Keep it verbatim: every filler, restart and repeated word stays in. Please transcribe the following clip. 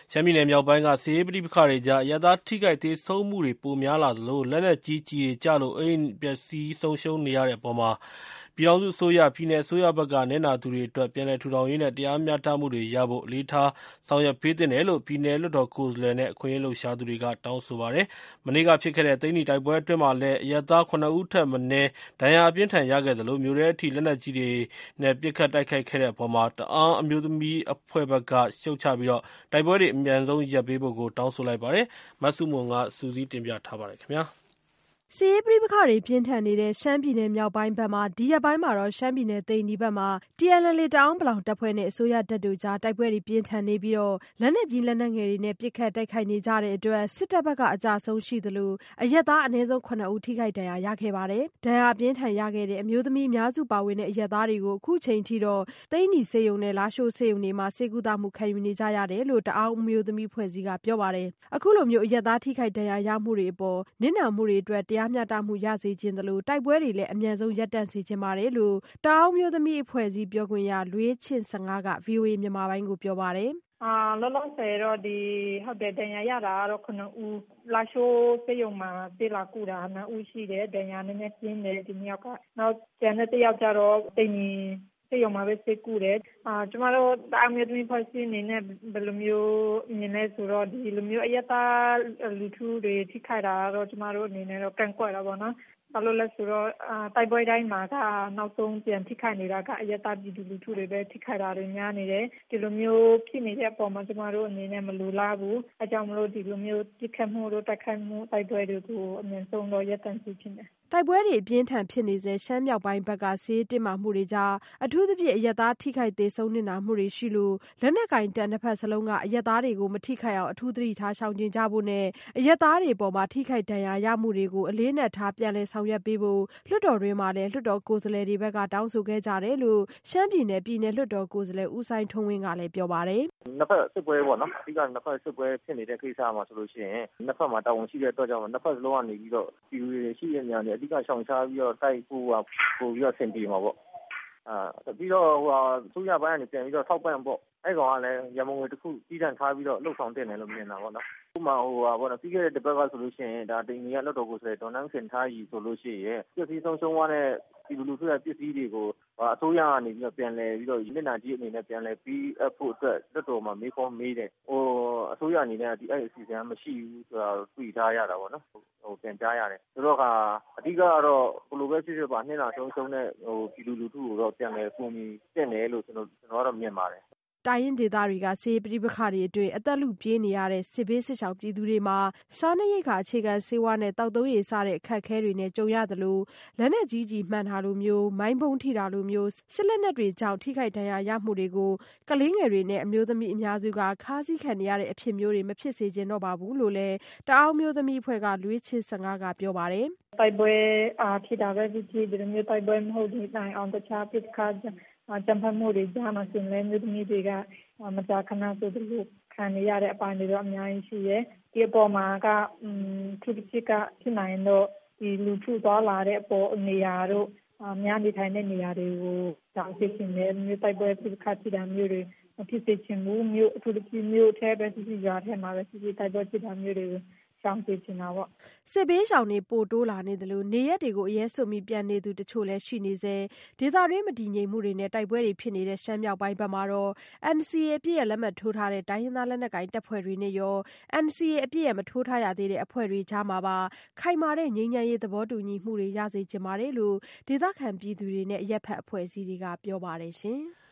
ရှမ်းပြည်နယ်မြောက်ပိုင်းက စစ်ရေးပဋိပက္ခတွေကြား အရပ်သားထိခိုက်သေဆုံးမှုတွေပိုများလာသလို လက်နက်ကြီးကျည်တွေကျလို့အိမ်ပျက်စီးဆုံးရှုံးနေရတဲ့အပေါ်မှာ ပြည်ထောင်စုအစိုးရ၊ ပြည်နယ်အစိုးရဘက်ကနစ်နာသူတွေအတွက် ပြန်လည်ထူထောင်ရေးနဲ့ တရားမျှတမှုတွေရဖို့ အလေးထားဆောင်ရွက်ပေးသင့်တယ်လို့ ပြည်နယ်လွှတ်တော်ကိုယ်စားလှယ်နဲ့ အခွင့်အရေးလှုပ်ရှားသူတွေက တောင်းဆိုပါတယ်။ မနေ့ကဖြစ်ခဲ့တဲ့ သိန္နီတိုက်ပွဲအတွင်းမှာလည်း အရပ်သား ၇ ဦးထက်မနည်း ဒဏ်ရာအပြင်းအထန်ရခဲ့သလို မြို့ထဲအထိ လက်နက်ကြီးတွေနဲ့ ပစ်ခတ်တိုက်ခိုက်ခဲ့တဲ့အပေါ် တအာင်းအမျိုးသမီးအဖွဲ့ဘက်က ရှုတ်ချပြီး တိုက်ပွဲတွေ အမြန်ဆုံးရပ်ပေးဖို့ တောင်းဆိုလိုက်ပါတယ်။ မဆုမွန် စုစည်းတင်ပြထားပါတယ်။စစ်ရေးပဋိပက္ခတွေပြင်းထန်နေတဲ့ ရှမ်းပြည်နယ်မြောက်ပိုင်းဘက်မှာ ဒီရက်ပိုင်း ရှမ်းပြည်နယ်သိန္နီဘက်မှာ တီအယ်အယ်လ်အေ တအာင်းပလောင်တပ်ဖွဲ့နဲ့ အစိုးရတပ်တို့ကြား တိုက်ပွဲတွေပြင်းထန်နေပြီး လက်နက်ကြီးလက်နက်ငယ်တွေနဲ့ ပစ်ခတ်တိုက်ခိုက်နေကြတဲ့အတွက် စစ်တပ်ဘက်က အကျအဆုံးရှိသလို အရပ်သားအနည်းဆုံး ၇ ဦး ထိခိုက်ဒဏ်ရာရခဲ့ပါတယ်။ ဒဏ်ရာအပြင်းအထန်ရခဲ့တဲ့ အမျိုးသမီးအများစုပါဝင်တဲ့ အရပ်သားတွေကို အခုချိန်ထိ သိန္နီဆေးရုံနဲ့ လားရှိုးဆေးရုံတွေမှာ ဆေးကုသမှုခံယူနေကြရတယ်လို့ တအာင်းအမျိုးသမီးအဖွဲ့အစည်းကပြောပါတယ်။ အခုလို အရပ်သားထိခိုက်ဒဏ်ရာရမှုတွေအပေါ် နစ်နာမှုတွေအတွက် တရားမျှတမှုရစေချင်သလို တိုက်ပွဲတွေလည်း အမြန်ဆုံးရပ်တန့်စေချင်ပါတယ်လို့ တအာင်းအမျိုးသမီးအဖွဲ့အစည်းပြောခွင့်ရ လွေးချစ့်ဆငါးက ဗွီအိုအေမြန်မာပိုင်းကိုပြောပါတယ်။ “လောလောဆယ်တော့ဒီဟုတ်တယ်ဒဏ်ရာရတာကတော့ ၇ ဦးလားရှိုးဆေးရုံမှာဆေးလာကုတာနှစ်ဦးရှိတယ်ဒဏ်ရာနည်းနည်းပြင်းတယ်ဒီနှစ်ယောက်ကနောက်ကျန်တဲ့တစ်ယောက်ကျတော့သိန္နီဆေးရုံမှာပဲဆေးကုတယ်။ကျမတို့တအာင်းအမျိုးသမီးအဖွဲ့အစည်းအနေနဲ့ဘယ်လိုမျိုးမြင်လဲဆိုတော့ဒီလိုမျိုးအရပ်သားလူထုတွေထိခိုက်တာကတော့ကျမတို့အနေနဲ့တော့ကန့်ကွက်တာပေါ့နော်။ဘာလို့လဲဆိုတော့တိုက်ပွဲတိုင်းမှာကနောက်ဆုံးပြန်ထိခိုက်နေတာကအရပ်သားပြည်သူလူထုတွေပဲထိခိုက်တာတွေများနေတယ်ဒီလိုမျိုးဖြစ်နေတဲ့အပေါ်မှာကျမတို့အနေနဲ့မလိုလားဘူးအဲကြောင့်မလို့ဒီလိုမျိုးပြစ်ခတ်မှုတို့တိုက်ခိုက်မှုတိုက်ပွဲတွေကိုအမြင့်ဆုံးတော့ရပ်တန့်စေချင်တယ်။တိုက်ပွဲတွေအပြင်းထန်ဖြစ်နေဆဲရှမ်းမြောက်ပိုင်းဘက်ကစစ်ရေးတင်းမာမှုတွေကြားအထူးသဖြင့်အရပ်သားထိခိုက်သေဆုံးနစ်နာမှုတွေရှိလို့လက်နက်ကိုင်တပ်နှစ်ဖက်စလုံးကအရပ်သားတွေကိုမထိခိုက်အောင်အထူးသတိထားရှောင်ကျဉ်ကြဖို့နဲ့အရပ်သားတွေအပေါ်ထိခိုက်ဒဏ်ရာရမှုတွေကိုအလေးအနက်ထားပြန်လည်ဆောင်ရွက်ပေးဖို့လွှတ်တော်တွင်းမှာလည်းလွှတ်တော်ကိုယ်စားလှယ်တွေဘက်ကတောင်းဆိုခဲ့ကြတယ်လို့ရှမ်းပြည်နယ်ပြည်နယ်လွှတ်တော်ကိုယ်စားလှယ်ဦးစိုင်းထွန်းဝင်းကလည်းပြောပါတယ်။နှစ်ဖက်စစ်ပွဲပေါ့နော်အဓိကနှစ်ဖက်စစ်ပွဲဖြစ်နေတဲ့ကိစ္စမှာဆိုလို့ရှိရင်နှစ်ဖက်မှာတာဝန်ရှိတဲ့အတွက်ကြောင့်နှစ်ဖက်စလုံးကနေပြီးတော့ပြည်သူတွေရှိတဲ့နေရာတွေအဓိကရှောင်ရှားပြီးတော့တိုက်ဖို့ပို့ပြီးတော့ဆင်ပြေမှာပေါ့အာပြီးတော့ဟိုဟာသူရပိုင်းကနေပြန်ပြီးတော့ထောက်ပံ့ပေါ့အဲ့ကောင်ကလည်းရမုံငွေတစ်ခုကြီးတန်းထားပြီးတော့လှုပ်ဆောင်တင်တယ်လို့မြင်တာပေါ့နော်ဥပမာဟိုဟာပေါ့နော်ပြီးခဲ့တဲ့တစ်ပတ်ကဆိုလို့ရှိရင်ဒါတိန်ကြီးကလွှတ်တော်ကိုယ်စားလှယ်ဒေါ်နန်းခင်ထားရီဆိုလို့ရှိရင်ပြည့်စည်ဆုံးရှုံးသွားတဲ့ပြည်သူလူထုရဲ့ပစ္စည်းတွေကိုအစိုးရကနေပြီးတော့ပြန်လဲပြီးတော့လက်နာကြီးအနေနဲ့ပြန်လဲပြီးအဖို့အတွက်လွှတ်တော်မှာမေးခွန်းမေးတယ်ဟိုအစိုးရအနေနဲ့ဒီအဲ့အစီအစဉ်မရှိဘူးဆိုတာတွေ့ထားရတာပေါ့နော်ဟိုပြန်ကြားရတယ်ဆိုတော့ကအဓိကကတော့ဘယ်လိုပဲဖြစ်ဖြစ်ပါနှင်းလာဆုံးရှုံးတဲ့ဟိုပြည်သူလူထုကိုတော့ပြန်လဲပုံပြီးတင်တယ်လို့ကျွန်တော်ကျွန်တော်ကတော့မြင်ပါတယ်တိုင်းရင်းဒေသတွေကစစ်ရေးပဋိပက္ခတွေအတွင်းအသက်လုပြေးနေရတဲ့စစ်ဘေးစစ်ရှောင်ပြည်သူတွေမှာစားနပ်ရိက္ခာအခြေခံဆေးဝါးနဲ့တောက်သုံးရေစတဲ့အခက်အခဲတွေနဲ့ကြုံရသလိုလက်နက်ကြီးကြီးမှန်တာလိုမျိုးမိုင်းဗုံးထိတာလိုမျိုးစစ်လက်နက်တွေကြောင့်ထိခိုက်ဒဏ်ရာရမှုတွေကိုကလေးငယ်တွေနဲ့အမျိုးသမီးအများစုကခါးစည်းခံနေရတဲ့အဖြစ်မျိုးတွေမဖြစ်စေချင်တော့ပါဘူးလို့လည်းတအာင်းမျိုးသမီးအဖွဲ့ကလွေးချစ့်ဆငါးကပြောပါတယ်တိုက်ပွဲအားဖြစ်တာပဲဖြစ်ဖြစ်ဒီလိုမျိုးတိုက်ပွဲမဟုတ်တဲ့တိုင်အောင်တခြားပစ်ခတ်ကြံဖတ်မှုတွေကြားမှာဆိုရင်လည်းမျိုးသမီးတွေကမကြာခဏဆိုသလိုခံနေရတဲ့အပိုင်းတွေတော့အများကြီးရှိရဲဒီအပေါ်မှာကသူတစ်ချက်ကဖြစ်နိုင်တော့ဒီလူထုသွားလာတဲ့အပေါ်နေရာတို့များနေထိုင်တဲ့နေရာတွေကိုတောင်းဆိုနေတယ်မျိုးတိုက်ပွဲပြစ်ခတ်ဖြစ်တာမျိုးတွေမဖြစ်စေချင်ဘူးမျိုးအထူးသဖြင့်မျိုးအထဲပဲဖြစ်ဖြစ်ရွာထဲမှာပဲဖြစ်ဖြစ်တိုက်ပွဲဖြစ်တာမျိုးတွေကိုရှောင်စေချင်တာပေါ့စစ်ဘေးရှောင်တွေပိုတိုးလာနေသလိုနေရက်တွေကိုအရဲစွန့်ပြီးပြန်နေသူတချို့လည်းရှိနေစေဒေသတွင်းမတည်ငြိမ်မှုတွေနဲ့တိုက်ပွဲတွေဖြစ်နေတဲ့ရှမ်းမြောက်ပိုင်းဘက်မှာတော့ အန်စီအေ အပြည့်ရဲ့လက်မှတ်ထိုးထားတဲ့တိုင်းရင်းသားလက်နက်ကိုင်တပ်ဖွဲ့တွေနဲ့ရော အန်စီအေ အပြည့်ရဲ့မထိုးထားရသေးတဲ့အဖွဲ့တွေကြားမှာပါခိုင်မာတဲ့ငြိမ်းချမ်းရေးသဘောတူညီမှုတွေရစေချင်ပါတယ်လို့ဒေသခံပြည်သူတွေနဲ့အရက်ဖက်အဖွဲ့အစည်းတွေကပြောပါတယ်ရှင်။